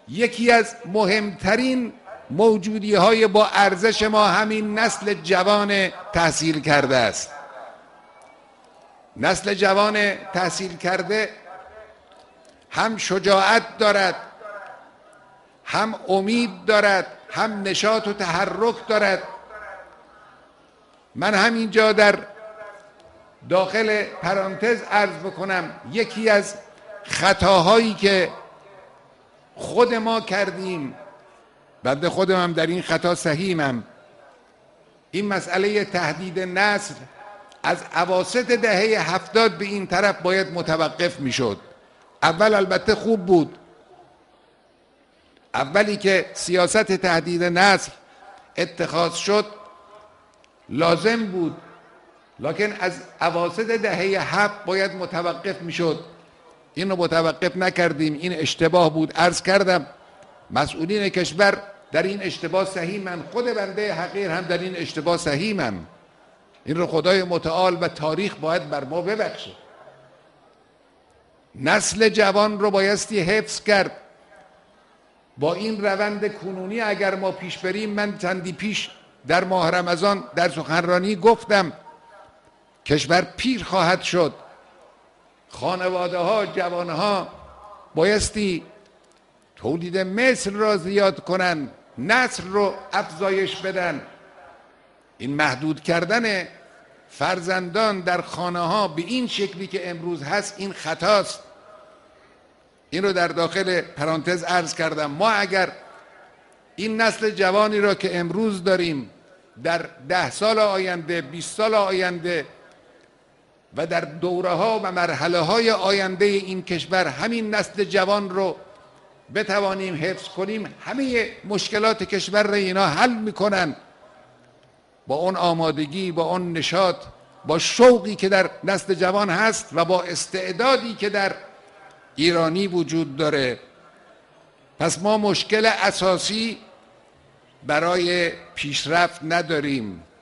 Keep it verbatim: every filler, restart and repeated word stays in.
یکی از مهمترین موجودی های با ارزش ما همین نسل جوان تحصیل کرده است. نسل جوان تحصیل کرده هم شجاعت دارد، هم امید دارد، هم نشاط و تحرک دارد. من همینجا در داخل پرانتز عرض بکنم یکی از خطاهایی که خود ما کردیم، بنده خودم هم در این خطا سهیمم، این مسئله تهدید نسل از اواسط دهه هفتاد به این طرف باید متوقف میشد. اول البته خوب بود، اولی که سیاست تهدید نسل اتخاذ شد لازم بود، لکن از اواسط دهه هفت باید متوقف میشد. این رو متوقف نکردیم، این اشتباه بود. عرض کردم مسئولین کشور در این اشتباه سهیمن، خود بنده حقیر هم در این اشتباه سهیمم. این رو خدای متعال و تاریخ باید بر ما ببخشه. نسل جوان رو بایستی حفظ کرد. با این روند کنونی اگر ما پیش بریم، من چندی پیش در ماه رمضان در سخنرانی گفتم کشور پیر خواهد شد. خانواده ها، جوان ها بایستی تولید مثل را زیاد کنن، نسل رو افزایش بدن. این محدود کردن فرزندان در خانه ها به این شکلی که امروز هست این خطاست. این رو در داخل پرانتز عرض کردم. ما اگر این نسل جوانی را که امروز داریم در ده سال آینده، بیست سال آینده و در دوره ها و مرحله های آینده این کشور همین نسل جوان رو بتوانیم حفظ کنیم، همه مشکلات کشور را اینا حل میکنن. با اون آمادگی، با اون نشاط، با شوقی که در نسل جوان هست و با استعدادی که در ایرانی وجود داره. پس ما مشکل اساسی برای پیشرفت نداریم.